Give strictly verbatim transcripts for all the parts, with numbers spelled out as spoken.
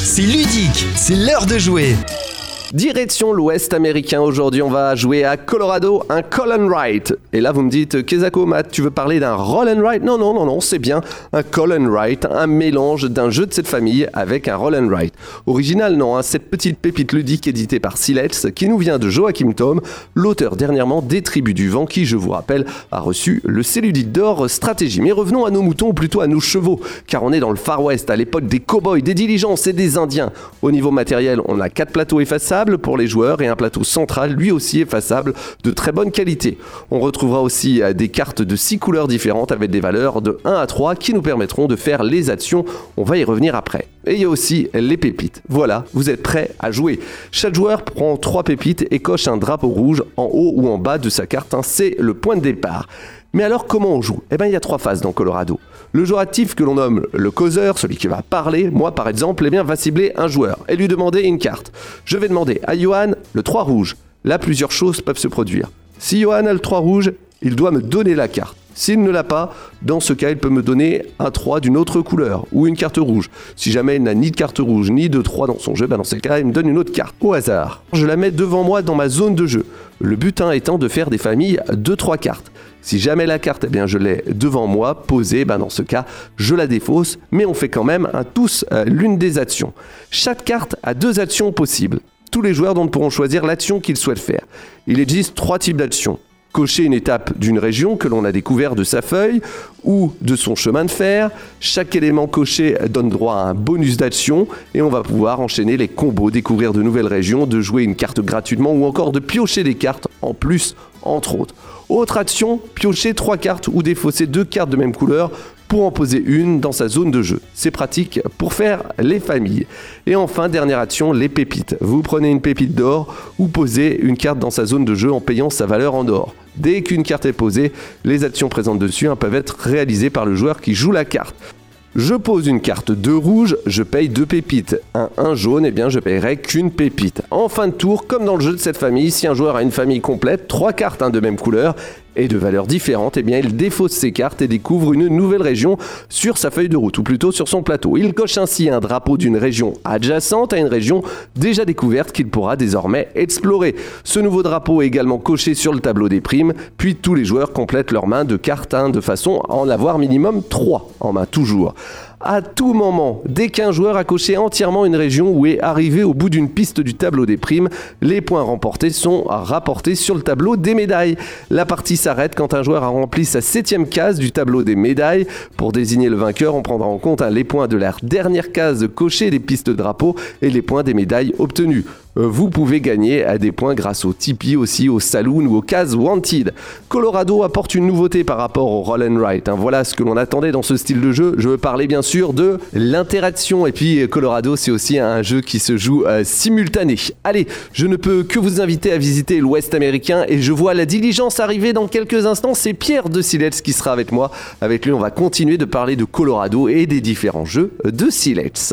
c'est ludique, c'est l'heure de jouer. Direction l'ouest américain, aujourd'hui on va jouer à Colorado, un call and write. Et là vous me dites, Kezako, Matt, tu veux parler d'un roll and write? Non, non, non, non, c'est bien un call and write, un mélange d'un jeu de cette famille avec un roll and write. Original, non, hein, cette petite pépite ludique éditée par Silex, qui nous vient de Joachim Thom, l'auteur dernièrement des Tribus du Vent, qui, je vous rappelle, a reçu le Cellulite d'or stratégie. Mais revenons à nos moutons, ou plutôt à nos chevaux, car on est dans le Far West, à l'époque des cow-boys, des diligences et des Indiens. Au niveau matériel, on a quatre plateaux effaçables pour les joueurs et un plateau central lui aussi effaçable de très bonne qualité. On retrouvera aussi des cartes de six couleurs différentes avec des valeurs de un à trois qui nous permettront de faire les actions. On va y revenir après. Et il y a aussi les pépites. Voilà, vous êtes prêts à jouer. Chaque joueur prend trois pépites et coche un drapeau rouge en haut ou en bas de sa carte. Hein, c'est le point de départ. Mais alors comment on joue? Eh bien il y a trois phases dans Colorado. Le joueur actif que l'on nomme le causeur, celui qui va parler, moi par exemple, eh bien, va cibler un joueur et lui demander une carte. Je vais demander à Johan le trois rouge. Là plusieurs choses peuvent se produire. Si Johan a le trois rouge, il doit me donner la carte. S'il ne l'a pas, dans ce cas, il peut me donner un trois d'une autre couleur ou une carte rouge. Si jamais il n'a ni de carte rouge ni de trois dans son jeu, bah dans ce cas, il me donne une autre carte au hasard. Je la mets devant moi dans ma zone de jeu. Le but hein, étant de faire des familles de trois cartes. Si jamais la carte, eh bien, je l'ai devant moi, posée, ben dans ce cas, je la défausse, mais on fait quand même un tous euh, l'une des actions. Chaque carte a deux actions possibles. Tous les joueurs donc pourront choisir l'action qu'ils souhaitent faire. Il existe trois types d'actions. Cocher une étape d'une région que l'on a découvert de sa feuille ou de son chemin de fer. Chaque élément coché donne droit à un bonus d'action et on va pouvoir enchaîner les combos, découvrir de nouvelles régions, de jouer une carte gratuitement ou encore de piocher des cartes en plus, entre autres. Autre action, piocher trois cartes ou défausser deux cartes de même couleur pour en poser une dans sa zone de jeu. C'est pratique pour faire les familles. Et enfin, dernière action, les pépites. Vous prenez une pépite d'or ou posez une carte dans sa zone de jeu en payant sa valeur en or. Dès qu'une carte est posée, les actions présentes dessus hein, peuvent être réalisées par le joueur qui joue la carte. Je pose une carte deux rouge, je paye deux pépites. Un un jaune, eh bien je paierai qu'une pépite. En fin de tour, comme dans le jeu de cette famille, si un joueur a une famille complète, trois cartes hein, de même couleur et de valeurs différentes, eh bien il défausse ses cartes et découvre une nouvelle région sur sa feuille de route, ou plutôt sur son plateau. Il coche ainsi un drapeau d'une région adjacente à une région déjà découverte qu'il pourra désormais explorer. Ce nouveau drapeau est également coché sur le tableau des primes, puis tous les joueurs complètent leur main de cartes hein, de façon à en avoir minimum trois en main toujours. À tout moment, dès qu'un joueur a coché entièrement une région ou est arrivé au bout d'une piste du tableau des primes, les points remportés sont rapportés sur le tableau des médailles. La partie s'arrête quand un joueur a rempli sa septième case du tableau des médailles. Pour désigner le vainqueur, on prendra en compte hein, les points de la dernière case cochée des pistes de drapeau et les points des médailles obtenues. Vous pouvez gagner à des points grâce au Tipeee aussi, au Saloon ou aux cases Wanted. Colorado apporte une nouveauté par rapport au Roll and Write. Hein. Voilà ce que l'on attendait dans ce style de jeu. Je veux parler bien sûr de l'interaction. Et puis Colorado, c'est aussi un jeu qui se joue euh, simultané. Allez, je ne peux que vous inviter à visiter l'Ouest américain et je vois la diligence arriver dans quelques instants. C'est Pierre de Silex qui sera avec moi. Avec lui, on va continuer de parler de Colorado et des différents jeux de Silex.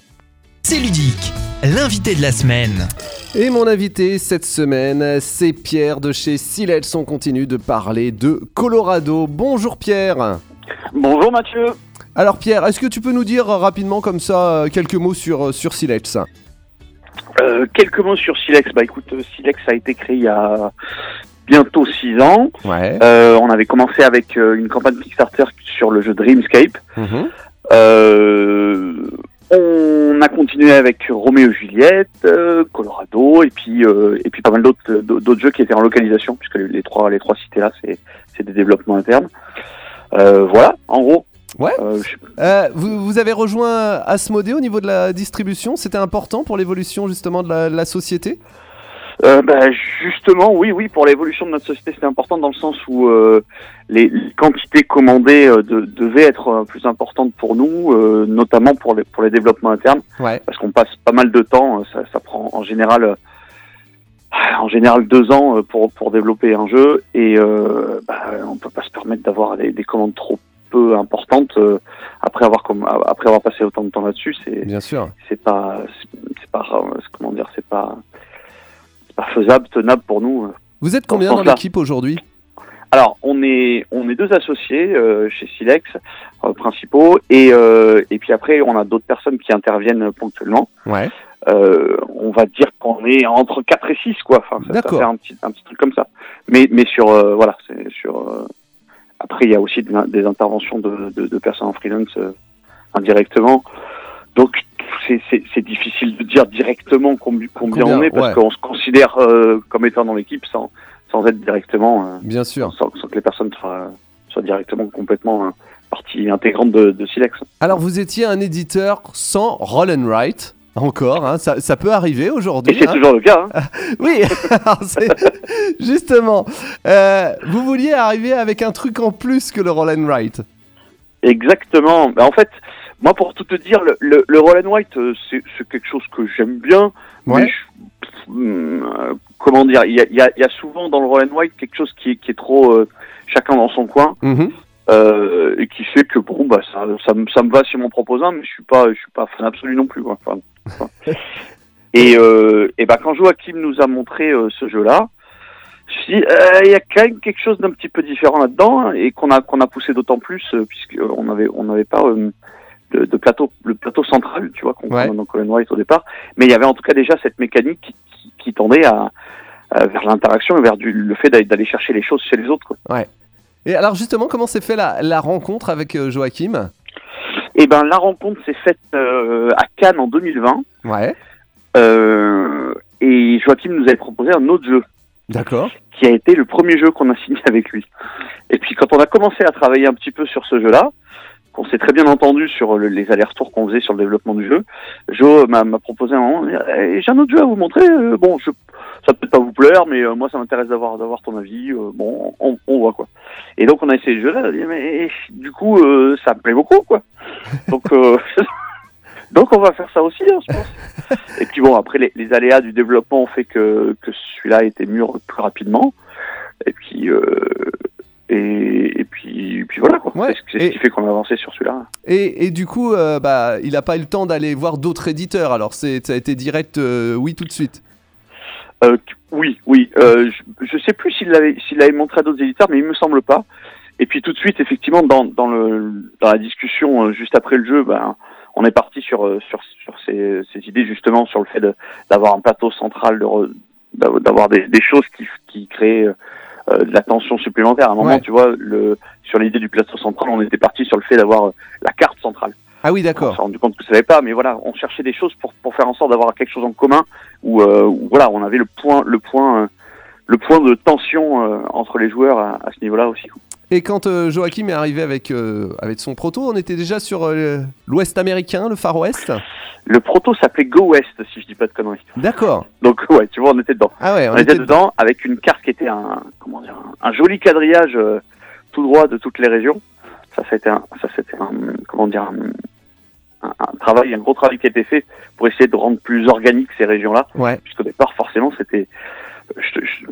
C'est ludique, l'invité de la semaine. Et mon invité cette semaine, c'est Pierre de chez Silex. On continue de parler de Colorado. Bonjour Pierre. Bonjour Mathieu. Alors Pierre, est-ce que tu peux nous dire rapidement comme ça quelques mots sur, sur Silex ? euh, Quelques mots sur Silex. Bah écoute, Silex a été créé il y a bientôt six ans. Ouais. Euh, on avait commencé avec euh, une campagne Kickstarter sur le jeu Dreamscape. Mmh. Euh... On a continué avec Roméo et Juliette, euh, Colorado, et puis euh, et puis pas mal d'autres d'autres jeux qui étaient en localisation, puisque les trois les trois cités là, c'est c'est des développements internes. Euh, voilà, en gros. Ouais. Euh, je... euh, vous, vous avez rejoint Asmodée au niveau de la distribution. C'était important pour l'évolution justement de la, de la société. Euh, bah, justement, oui, oui, pour l'évolution de notre société, c'était important dans le sens où euh, les, les quantités commandées euh, de, devaient être euh, plus importantes pour nous, euh, notamment pour les pour les développements internes, ouais. Parce qu'on passe pas mal de temps. Ça, ça prend en général, euh, en général deux ans euh, pour pour développer un jeu, et euh, bah, on peut pas se permettre d'avoir des, des commandes trop peu importantes euh, après avoir comme après avoir passé autant de temps là-dessus. C'est bien sûr. C'est pas c'est, c'est pas comment dire, c'est pas faisable, tenable pour nous. Vous êtes combien dans l'équipe aujourd'hui ? Alors, on est on est deux associés euh, chez Silex euh, principaux et euh, et puis après on a d'autres personnes qui interviennent ponctuellement. Ouais. Euh, on va dire qu'on est entre quatre et six quoi. Enfin, ça, ça fait un petit un petit truc comme ça. Mais mais sur euh, voilà, c'est sur. Euh... Après, il y a aussi de, des interventions de, de, de personnes en freelance euh, indirectement. Donc c'est c'est c'est difficile de dire directement combien combien, combien on est parce ouais. qu'on se considère euh, comme étant dans l'équipe sans sans être directement. Euh, Bien sûr. Sans, sans que les personnes soient soient directement complètement euh, partie intégrante de, de Silex. Alors vous étiez un éditeur sans roll and write. Encore, hein, ça, ça peut arriver aujourd'hui. Et c'est hein. toujours le cas. Hein. Oui, alors c'est, justement, euh, vous vouliez arriver avec un truc en plus que le roll and write. Exactement. Bah, en fait, moi, pour tout te dire, le, le, le roll and write, c'est, c'est quelque chose que j'aime bien. Ouais. Mais je, euh, comment dire, il y a, y, a, y a souvent dans le roll and write quelque chose qui est, qui est trop euh, chacun dans son coin. Mm-hmm. Euh, et qui fait que bon bah ça ça me ça me va si on m'en propose un, mais je suis pas je suis pas fan absolu non plus quoi. Enfin, enfin. et euh, et bah quand Joachim nous a montré euh, ce jeu-là, je me suis dit il euh, y a quand même quelque chose d'un petit peu différent là-dedans hein, et qu'on a qu'on a poussé d'autant plus euh, puisque on avait on n'avait pas euh, de, de plateau le plateau central tu vois qu'on ouais. a dans Colin White au départ, mais il y avait en tout cas déjà cette mécanique qui, qui, qui tendait à, à vers l'interaction et vers du, le fait d'aller, d'aller chercher les choses chez les autres quoi. Ouais. Et alors justement, comment s'est fait la, la rencontre avec euh, Joachim ? Eh ben, la rencontre s'est faite euh, à Cannes en deux mille vingt. Ouais. Euh, et Joachim nous avait proposé un autre jeu. D'accord. Qui a été le premier jeu qu'on a signé avec lui. Et puis quand on a commencé à travailler un petit peu sur ce jeu-là, qu'on s'est très bien entendu sur le, les allers-retours qu'on faisait sur le développement du jeu, Jo m'a, m'a proposé un moment, eh, j'ai un autre jeu à vous montrer. Euh, bon, je, ça peut pas vous plaire, mais euh, moi ça m'intéresse d'avoir d'avoir ton avis. Euh, bon, on, on voit quoi. Et donc on a essayé le jeu-là, on a dit, mais du coup euh, ça me plaît beaucoup quoi. Donc euh, donc on va faire ça aussi, hein, je pense. Et puis bon, après les, les aléas du développement ont fait que que celui-là a été mûr plus rapidement. Et puis euh, Et, et puis, et puis voilà quoi. Ouais. C'est, c'est ce qui fait qu'on a avancé sur celui-là. Et, et du coup, euh, bah, il n'a pas eu le temps d'aller voir d'autres éditeurs. Alors, c'est, ça a été direct, euh, oui, tout de suite. Euh, oui, oui. Euh, je ne sais plus s'il l'avait, s'il l'avait montré à d'autres éditeurs, mais il me semble pas. Et puis tout de suite, effectivement, dans, dans le, dans la discussion euh, juste après le jeu, ben, on est parti sur, euh, sur, sur ces, ces idées justement sur le fait de, d'avoir un plateau central, de, d'avoir des, des choses qui, qui créent Euh, de la tension supplémentaire. À un moment, ouais. tu vois, le, sur l'idée du plateau central, on était parti sur le fait d'avoir euh, la carte centrale. Ah oui, d'accord. On s'est rendu compte que ça n'avait pas, mais voilà, on cherchait des choses pour, pour faire en sorte d'avoir quelque chose en commun où, euh, où voilà, on avait le point, le point, euh, le point de tension euh, entre les joueurs à, à ce niveau-là aussi. Et quand euh, Joachim est arrivé avec, euh, avec son proto, on était déjà sur euh, l'Ouest américain, le Far West ? Le proto s'appelait Go West, si je dis pas de conneries. D'accord. Donc ouais, tu vois, on était dedans. Ah ouais, on, on était, était dedans avec une carte qui était un, comment dire, un, un joli quadrillage euh, tout droit de toutes les régions. Ça, c'était un, ça, c'était un, comment dire, un, un, un travail, un gros travail qui a été fait pour essayer de rendre plus organiques ces régions-là. Ouais. Puisqu'au départ, forcément, c'était Je, je,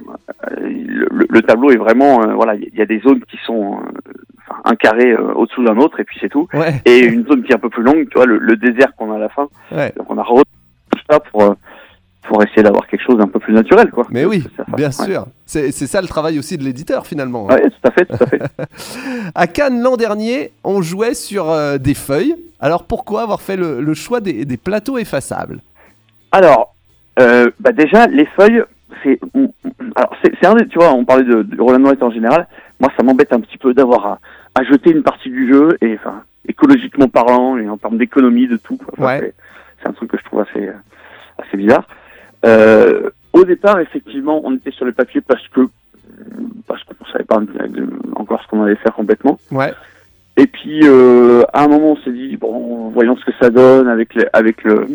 le, le tableau est vraiment, euh, voilà, il y a des zones qui sont euh, enfin, un carré euh, au-dessous d'un autre et puis c'est tout. Ouais. Et une zone qui est un peu plus longue, tu vois, le, le désert qu'on a à la fin. Ouais. Donc on a retrouvé tout ça pour euh, pour essayer d'avoir quelque chose d'un peu plus naturel, quoi. Mais oui, ça, bien ouais. sûr. C'est c'est ça le travail aussi de l'éditeur finalement. Oui, tout à fait, tout à fait. À Cannes l'an dernier, on jouait sur euh, des feuilles. Alors pourquoi avoir fait le, le choix des, des plateaux effaçables ? Alors, euh, bah déjà les feuilles. C'est, alors c'est, c'est un des, tu vois, on parlait de, de roll and write en général. Moi, ça m'embête un petit peu d'avoir à, à jeter une partie du jeu et, enfin, écologiquement parlant et en termes d'économie de tout. Enfin, ouais. c'est, c'est un truc que je trouve assez, assez bizarre. Euh, au départ, effectivement, on était sur le papier parce que, parce qu'on savait pas encore ce qu'on allait faire complètement. Ouais. Et puis, euh, à un moment, on s'est dit, bon, voyons ce que ça donne avec les, avec le,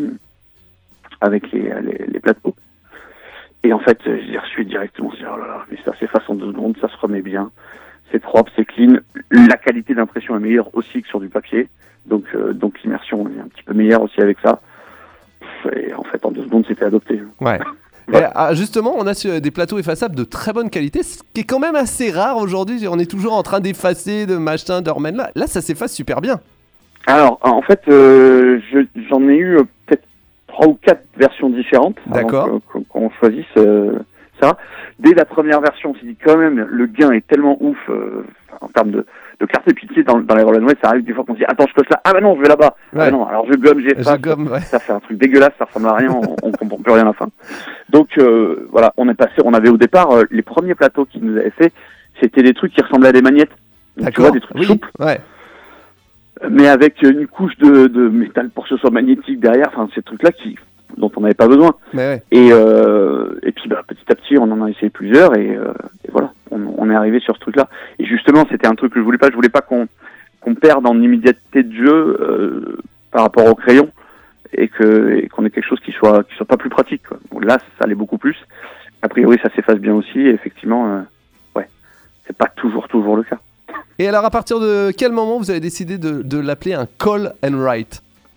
avec les, les, les plateaux. Et en fait, j'ai reçu directement, j'ai dit, oh là là, mais ça s'efface en deux secondes, ça se remet bien, c'est propre, c'est clean, la qualité d'impression est meilleure aussi que sur du papier, donc euh, donc l'immersion est un petit peu meilleure aussi avec ça. Et en fait, en deux secondes, c'était adopté. Ouais. Ouais. Et, ah, justement, on a des plateaux effaçables de très bonne qualité, ce qui est quand même assez rare aujourd'hui. On est toujours en train d'effacer, de machin, de remettre là. Là, ça s'efface super bien. Alors, en fait, euh, je, j'en ai eu euh, peut-être trois ou quatre versions différentes. D'accord. Avant qu'on choisisse euh, ça. dès la première version, on s'est dit quand même, le gain est tellement ouf euh, en termes de, de clarté. Et puis tu sais, dans, dans les Roll and Ride, ça arrive des fois qu'on se dit, attends, je coche là, ah bah non, je vais là-bas. Ouais. Ah non, alors je gomme, j'efface. Je gomme, ouais. Ça fait un truc dégueulasse, ça ressemble à rien, on, on comprend plus rien à la fin. Donc euh, voilà, on est passé, on avait au départ euh, les premiers plateaux qu'ils nous avaient fait, c'était des trucs qui ressemblaient à des magnettes. Donc, tu vois, des trucs oui. souples. Ouais. Mais avec une couche de, de métal pour que ce soit magnétique derrière, enfin ces trucs-là qui, dont on n'avait pas besoin. Mais ouais. Et, euh, et puis bah, petit à petit, on en a essayé plusieurs et, euh, et voilà, on, on est arrivé sur ce truc-là. Et justement, c'était un truc que je voulais pas, je voulais pas qu'on qu'on perde en immédiateté de jeu euh, par rapport au crayon et que et qu'on ait quelque chose qui soit qui soit pas plus pratique, quoi. Bon, là, ça allait beaucoup plus. A priori, ça s'efface bien aussi. Et effectivement, euh, ouais, c'est pas toujours toujours le cas. Et alors, à partir de quel moment vous avez décidé de, de l'appeler un call and write?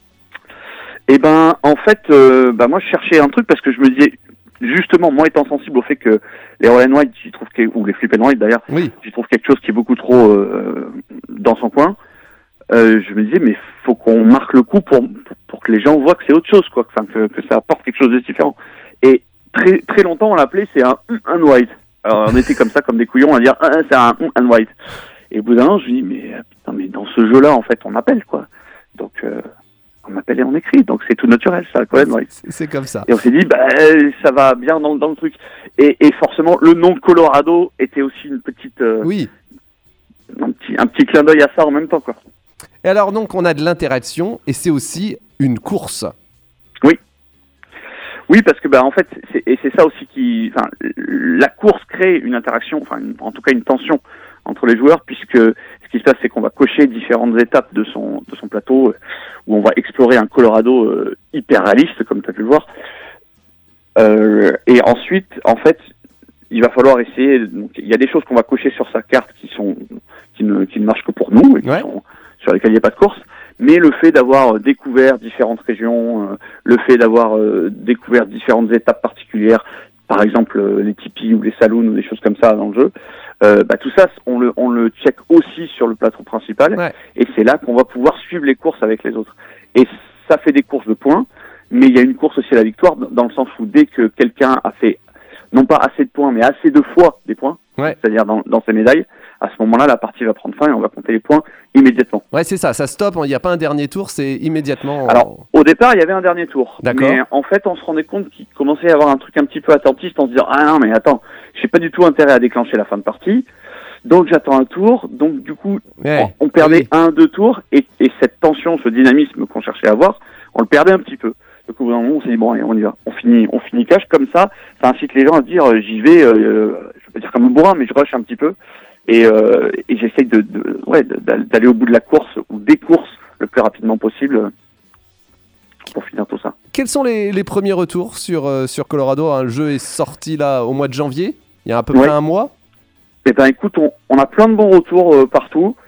Eh ben, en fait, euh, bah moi, je cherchais un truc parce que je me disais, justement, moi étant sensible au fait que les roll and ride, j'y trouve que, ou les flip and ride d'ailleurs, Oui. j'y trouve quelque chose qui est beaucoup trop euh, dans son coin. Euh, je me disais, mais faut qu'on marque le coup pour pour que les gens voient que c'est autre chose, quoi, enfin que, que ça apporte quelque chose de différent. Et très très longtemps, on l'appelait, c'est un un white. Alors, on était comme ça, comme des couillons, à dire, ah, c'est un un white. Et au bout d'un an, je me dis, mais putain, mais dans ce jeu-là, en fait, on appelle, quoi. Donc, euh, on appelle et on écrit. Donc, c'est tout naturel, ça, quand même. Ouais. C'est, c'est comme ça. Et on s'est dit, bah, ça va bien dans, dans le truc. Et, et forcément, le nom Colorado était aussi une petite, euh, Oui. un petit, un petit clin d'œil à ça en même temps, quoi. Et alors, donc, on a de l'interaction et c'est aussi une course. Oui. Oui, parce que, bah, en fait, c'est, et c'est ça aussi qui, enfin, la course crée une interaction, enfin, une, en tout cas, une tension entre les joueurs, puisque ce qui se passe, c'est qu'on va cocher différentes étapes de son de son plateau, euh, où on va explorer un Colorado euh, hyper réaliste, comme tu as pu le voir. Euh, et ensuite, en fait, il va falloir essayer. Donc, il y a des choses qu'on va cocher sur sa carte qui sont qui ne qui ne marchent que pour nous et qui Ouais. sont sur lesquelles il n'y a pas de course. Mais le fait d'avoir découvert différentes régions, euh, le fait d'avoir euh, découvert différentes étapes particulières, par exemple euh, les tipis ou les saloons ou des choses comme ça dans le jeu, euh, bah, tout ça, on le, on le check aussi sur le plateau principal. Ouais. Et c'est là qu'on va pouvoir suivre les courses avec les autres. Et ça fait des courses de points, mais il y a une course aussi à la victoire, dans le sens où dès que quelqu'un a fait, non pas assez de points, mais assez de fois des points, Ouais. c'est-à-dire dans, dans ses médailles, à ce moment-là, la partie va prendre fin et on va compter les points immédiatement. Ouais, c'est ça, ça stoppe, il n'y a pas un dernier tour, c'est immédiatement... Alors, au départ, il y avait un dernier tour. D'accord. Mais en fait, on se rendait compte qu'il commençait à y avoir un truc un petit peu attentiste en se disant « Ah non, mais attends, j'ai pas du tout intérêt à déclencher la fin de partie, donc j'attends un tour. » Donc du coup, Ouais. on, on perdait Oui. un, deux tours, et, et cette tension, ce dynamisme qu'on cherchait à avoir, on le perdait un petit peu. Donc au bout d'un moment, on s'est dit « Bon, allez, on y va. On finit, on finit cash comme ça. » Ça incite les gens à dire euh, « J'y vais, euh, je vais pas dire comme un bourrin, mais je rush un petit peu. » Et, euh, et j'essaye de, de, ouais, de- d'aller au bout de la course ou des courses le plus rapidement possible euh, pour finir tout ça. Quels sont les, les premiers retours sur, euh, sur Colorado? Un jeu est sorti là au mois de janvier, il y a à peu Ouais. près un mois. Eh ben écoute, on, on a plein de bons retours euh, partout.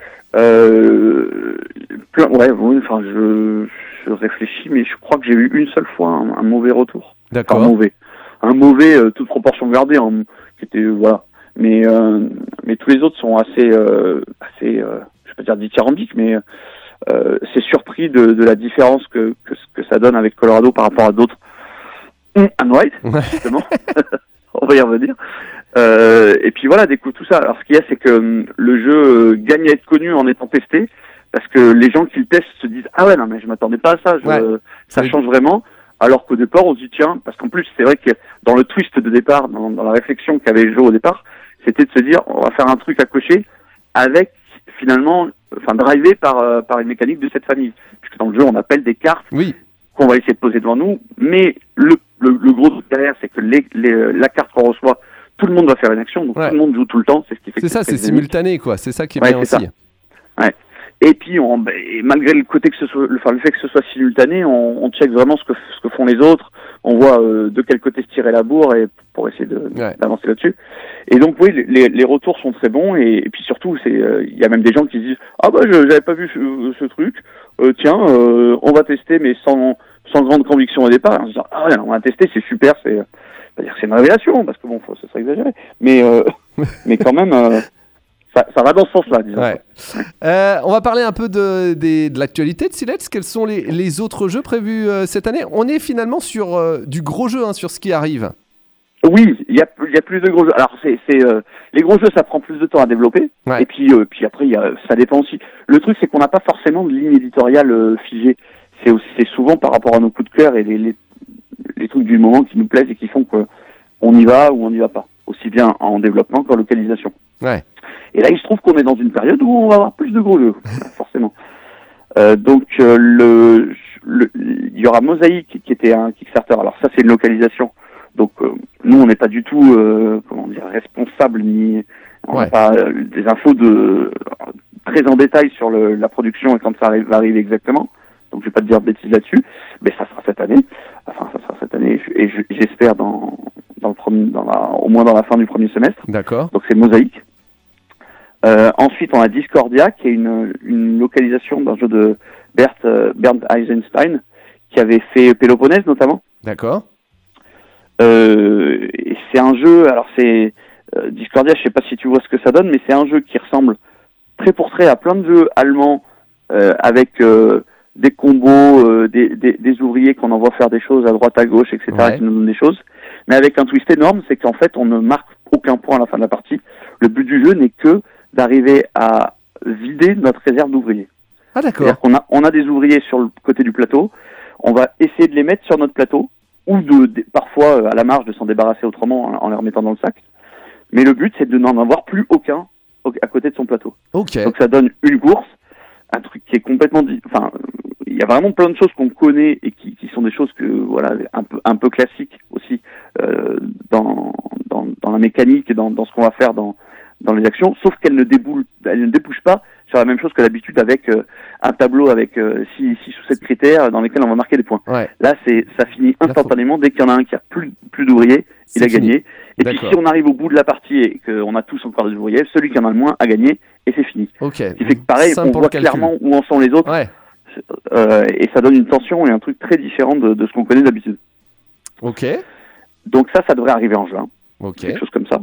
Euh, plein, ouais, oui, enfin je, je réfléchis, mais je crois que j'ai eu une seule fois un, un mauvais retour. D'accord. Enfin mauvais, un mauvais, euh, toute proportion gardée, hein, qui était euh, voilà. Mais euh, mais tous les autres sont assez euh, assez, euh, je vais pas dire dithyrambiques, mais euh, c'est surpris de, de la différence que, que que ça donne avec Colorado par rapport à d'autres. And White, justement. On va y revenir. Euh, et puis voilà, découvre tout ça. Alors ce qu'il y a, c'est que hum, le jeu euh, gagne à être connu en étant testé, parce que les gens qui le testent se disent ah ouais non mais je m'attendais pas à ça, je, Ouais. ça Oui. change vraiment. Alors qu'au départ on se dit tiens, parce qu'en plus c'est vrai que dans le twist de départ, dans, dans la réflexion qu'avait le jeu au départ, c'était de se dire on va faire un truc à cocher avec finalement, enfin drivé par euh, par une mécanique de cette famille, puisque dans le jeu on appelle des cartes Oui, qu'on va essayer de poser devant nous, mais le, le, le gros truc derrière, c'est que les, les, la carte qu'on reçoit, tout le monde va faire une action, donc Ouais. tout le monde joue tout le temps, c'est ce qui fait c'est que ça, c'est très simultané quoi, c'est ça qui est Ouais, bien c'est aussi. ça. Ouais. Et puis, on, bah, et malgré le côté que ce soit, le, enfin, le fait que ce soit simultané, on, on check vraiment ce que, ce que font les autres, on voit euh, de quel côté se tirer la bourre et pour essayer de, Ouais. d'avancer là-dessus. Et donc oui, les, les retours sont très bons et, et puis surtout, c'est, il euh, y a même des gens qui se disent ah bah je j'avais pas vu ce, ce truc, euh, tiens, euh, on va tester mais sans sans grande conviction au départ. En se disant ah ouais, on va tester, c'est super, c'est, c'est-à-dire que c'est une révélation parce que bon, faut, ce serait exagéré, mais euh, mais quand même. Euh, Ça, ça va dans ce sens-là, disons. Ouais. Euh, on va parler un peu de, des- de l'actualité de Siletz. Quels sont les, les autres jeux prévus euh, cette année? On est finalement sur euh, du gros jeu, hein, sur ce qui arrive. Oui, il y a, il y a plus de gros jeux. Alors, c'est, c'est euh, les gros jeux, ça prend plus de temps à développer. Ouais. Et puis, euh, puis après, il y a, ça dépend aussi. Le truc, c'est qu'on n'a pas forcément de ligne éditoriale euh, figée. C'est, aussi, c'est souvent par rapport à nos coups de cœur et les, les, les trucs du moment qui nous plaisent et qui font qu'on y va ou on n'y va pas. Aussi bien en développement qu'en localisation. Ouais. Et là, il se trouve qu'on est dans une période où on va avoir plus de gros jeux, forcément. Euh, donc, euh, le, le, il y aura Mosaïque qui était un Kickstarter. Alors ça, c'est une localisation. Donc, euh, nous, on n'est pas du tout, euh, comment dire, responsable ni on n'a Ouais. pas euh, des infos de très en détail sur le, la production et quand ça arrive, va arriver exactement. Donc, je vais pas te dire de bêtises là-dessus, mais ça sera cette année. Enfin, ça sera cette année et je, j'espère dans dans le premier, dans la, au moins dans la fin du premier semestre. D'accord. Donc, c'est Mosaïque. Euh, ensuite, on a Discordia, qui est une, une localisation d'un jeu de Bert, euh, Bernd Eisenstein, qui avait fait Péloponnèse notamment. D'accord. Euh, et c'est un jeu, alors c'est euh, Discordia, je sais pas si tu vois ce que ça donne, mais c'est un jeu qui ressemble très pour trait à plein de jeux allemands euh, avec euh, des combos, euh, des, des, des ouvriers qu'on envoie faire des choses à droite à gauche, et cetera, Ouais. qui nous donnent des choses, mais avec un twist énorme, c'est qu'en fait on ne marque aucun point à la fin de la partie. Le but du jeu n'est que d'arriver à vider notre réserve d'ouvriers. Ah, d'accord. C'est-à-dire qu'on a, on a des ouvriers sur le côté du plateau, on va essayer de les mettre sur notre plateau, ou de, de parfois euh, à la marge de s'en débarrasser autrement en, en les remettant dans le sac. Mais le but, c'est de n'en avoir plus aucun au, à côté de son plateau. Ok. Donc ça donne une course, un truc qui est complètement... Di- enfin, il y a vraiment plein de choses qu'on connaît et qui, qui sont des choses que voilà un peu, un peu classiques aussi euh, dans, dans, dans la mécanique et dans, dans ce qu'on va faire dans, dans les actions, sauf qu'elles ne, déboulent, elles ne débouchent pas sur la même chose que d'habitude avec euh, un tableau avec euh, six ou sept critères dans lesquels on va marquer des points. Ouais. Là, c'est ça finit instantanément dès qu'il y en a un qui a plus, plus d'ouvriers, il C'est a fini. gagné. Et D'accord. puis si on arrive au bout de la partie et qu'on a tous encore des ouvriers, celui qui en a le moins a gagné et c'est fini. Ok. Ce qui fait que pareil, Simple on pour voit le calcul. clairement où en sont les autres Ouais. euh, et ça donne une tension et un truc très différent de, de ce qu'on connaît d'habitude. Ok. Donc ça, ça devrait arriver en juin, Ok. quelque chose comme ça.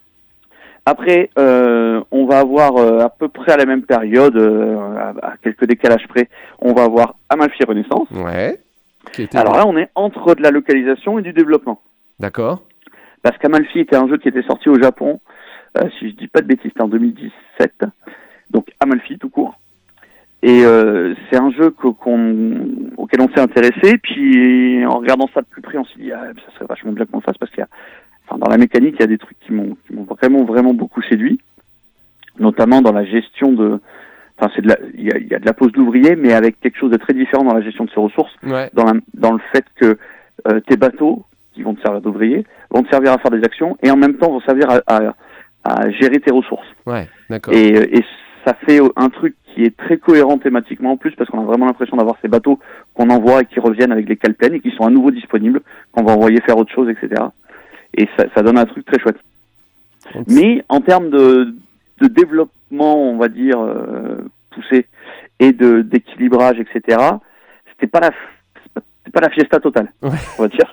Après, euh, on va avoir euh, à peu près à la même période, euh, à, à quelques décalages près, on va avoir Amalfi Renaissance. Ouais. Qui était... Alors là, on est entre de la localisation et du développement. D'accord. Parce qu'Amalfi était un jeu qui était sorti au Japon, euh, si je dis pas de bêtises, c'était en deux mille dix-sept. Donc Amalfi, tout court. Et euh, c'est un jeu que, qu'on, auquel on s'est intéressé, puis en regardant ça de plus près, on s'est dit, ah, ça serait vachement bien qu'on le fasse, parce qu'il y a, enfin, dans la mécanique, il y a des trucs qui m'ont, qui m'ont vraiment, vraiment beaucoup séduit, notamment dans la gestion de... Enfin, c'est de la, il y a, il y a de la pose d'ouvriers, mais avec quelque chose de très différent dans la gestion de ses ressources, Ouais. dans, la, dans le fait que euh, tes bateaux, qui vont te servir d'ouvriers, vont te servir à faire des actions, et en même temps vont servir à, à, à gérer tes ressources. Ouais. D'accord. Et, et ça fait un truc qui est très cohérent thématiquement en plus, parce qu'on a vraiment l'impression d'avoir ces bateaux qu'on envoie et qui reviennent avec des cales pleines et qui sont à nouveau disponibles, qu'on va envoyer faire autre chose, et cetera. Et ça, ça donne un truc très chouette. Donc, Mais en termes de, de développement, on va dire, euh, poussé, et de, d'équilibrage, et cetera, c'était pas la, c'était pas la fiesta totale, Ouais. on va dire.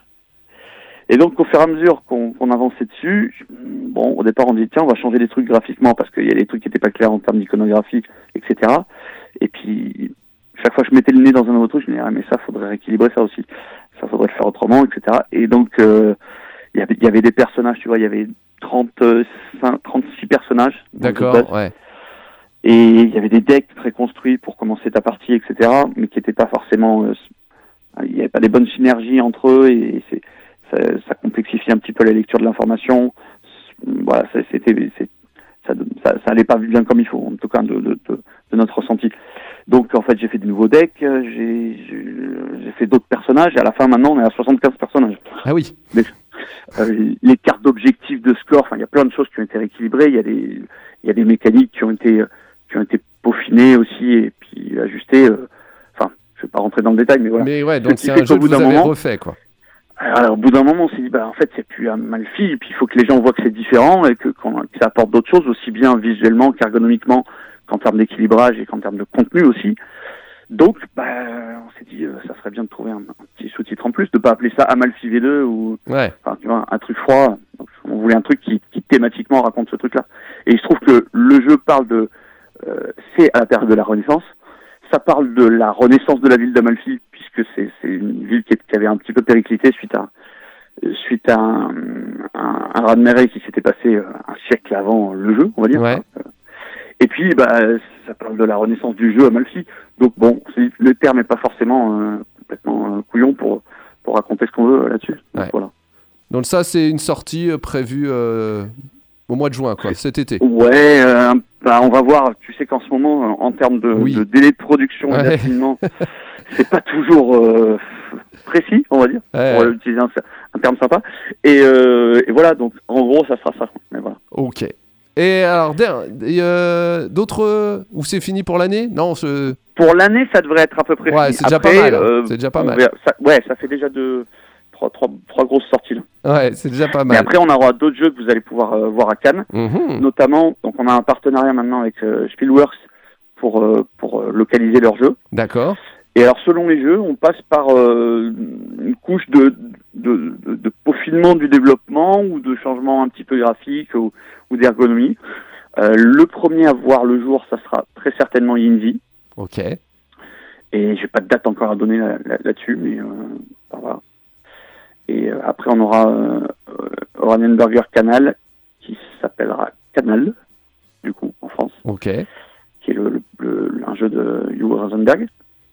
Et donc, au fur et à mesure qu'on, qu'on avançait dessus, je- bon, au départ, on dit, tiens, on va changer des trucs graphiquement, parce qu'il y a des trucs qui étaient pas clairs en termes d'iconographie, et cetera. Et puis, chaque fois que je mettais le nez dans un nouveau truc, je me disais, ah, mais ça, faudrait rééquilibrer ça aussi. Ça, faudrait le faire autrement, et cetera. Et donc, euh, il y avait, il y avait des personnages, tu vois, il y avait trente-cinq, trente-six personnages. dans le jeu de base. D'accord. Ouais. Et il y avait des decks préconstruits pour commencer ta partie, et cetera, mais qui n'étaient pas forcément... euh, il n'y avait pas des bonnes synergies entre eux, et c'est, ça, ça complexifie un petit peu la lecture de l'information. Voilà, ça, c'était, c'est, ça, ça, ça allait pas bien comme il faut, en tout cas de, de, de, de notre ressenti. Donc en fait, j'ai fait des nouveaux decks, j'ai, j'ai, j'ai fait d'autres personnages, et à la fin, maintenant, on est à soixante-quinze personnages. Ah oui. Euh, les cartes d'objectifs de score, enfin il y a plein de choses qui ont été rééquilibrées, il y a des il y a des mécaniques qui ont été qui ont été peaufinées aussi et puis ajustées. Euh, enfin, je vais pas rentrer dans le détail, mais voilà. Mais ouais, donc qui c'est fait un jeu qu'au que bout vous d'un avez moment- refait, quoi. Alors au bout d'un moment, on s'est dit bah en fait c'est plus Amalfi, et puis il faut que les gens voient que c'est différent et que, qu'on, que ça apporte d'autres choses aussi bien visuellement qu'ergonomiquement, qu'en termes d'équilibrage et qu'en termes de contenu aussi. Donc, bah, on s'est dit, euh, ça serait bien de trouver un, un petit sous-titre en plus, de pas appeler ça Amalfi V deux ou, Ouais. enfin, tu vois, un truc froid. Donc, on voulait un truc qui, qui thématiquement raconte ce truc-là. Et il se trouve que le jeu parle de, euh, c'est à la période de la Renaissance. Ça parle de la renaissance de la ville d'Amalfi, puisque c'est, c'est une ville qui, est- qui avait un petit peu périclité suite à, suite à un, un, un raz-de-marée qui s'était passé euh, un siècle avant le jeu, on va dire. Ouais. Et puis, bah, ça parle de la renaissance du jeu à Malfi. Donc bon, c'est, le terme n'est pas forcément euh, complètement euh, couillon pour, pour raconter ce qu'on veut euh, là-dessus. Donc, Ouais. voilà. Donc ça, c'est une sortie euh, prévue euh, au mois de juin, quoi, cet été. Ouais, euh, bah, on va voir. Tu sais qu'en ce moment, en termes de, Oui. de délai de production et Ouais. d'affinement, c'est pas toujours euh, précis, on va dire, Ouais. pour utiliser un, un terme sympa. Et, euh, et voilà, donc en gros, ça sera ça. Mais voilà. Ok. Et alors, der- et, euh, d'autres... euh, ou c'est fini pour l'année? Non, je... Pour l'année, ça devrait être à peu près Ouais, fini. c'est déjà Après, pas mal, hein. euh, C'est déjà pas on mal. verra- ça- ouais, ça fait déjà deux, trois, trois, trois grosses sorties là. Ouais, c'est déjà pas Mais mal. après, on aura d'autres jeux que vous allez pouvoir euh, voir à Cannes. Mhm. Notamment, donc on a un partenariat maintenant avec euh, Spielworks pour, euh, pour euh, localiser leurs jeux. D'accord. Et alors, selon les jeux, on passe par euh, une couche de, de, de, de peaufinement du développement ou de changement un petit peu graphique ou, ou d'ergonomie. Euh, le premier à voir le jour, ça sera très certainement Yinzi. Ok. Et j'ai pas de date encore à donner là, là, là-dessus, mais euh, enfin, voilà. Et euh, après, on aura euh, euh, Oranienburger Canal, qui s'appellera Canal, du coup, en France, Ok. qui est le, le, le- un jeu de Hugh Rosenberg.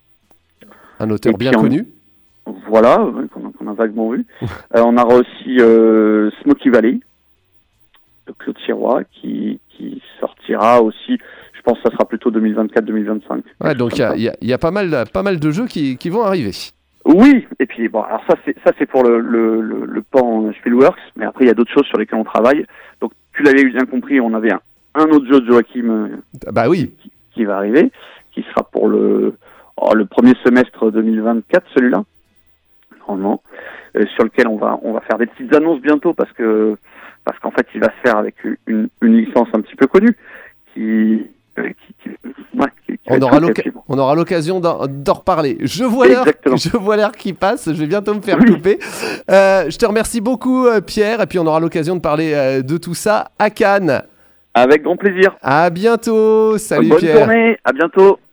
Un auteur Et bien puis, on- connu. Voilà, euh, qu'on a, qu'on a vaguement vu. Euh, on aura aussi euh, Smoky Valley, de Claude Sirois, qui, qui sortira aussi, je pense que ça sera plutôt deux mille vingt-quatre deux mille vingt-cinq. Ouais, donc il y a, il y a- il y a pas mal, pas mal de jeux qui, qui vont arriver. Oui, et puis bon, alors ça c'est ça c'est pour le, le, le, le pan Spielworks, mais après il y a d'autres choses sur lesquelles on travaille. Donc tu l'avais bien compris, on avait un, un autre jeu de Joachim euh, Bah oui. qui, qui va arriver, qui sera pour le oh, le premier semestre deux mille vingt-quatre, celui-là, normalement, euh, sur lequel on va on va faire des petites annonces bientôt parce que parce qu'en fait il va se faire avec une, une licence un petit peu connue qui euh, qui, qui, ouais, qui- qui va On être aura, très l'oc- captivant. on aura l'occasion d'en, d'en reparler. Je vois l'heure, Exactement. je vois l'heure qui passe. Je vais bientôt me faire Oui. couper. Euh, je te remercie beaucoup, euh, Pierre. Et puis on aura l'occasion de parler euh, de tout ça à Cannes. Avec grand plaisir. À bientôt. Salut Bonne Pierre. journée, à bientôt.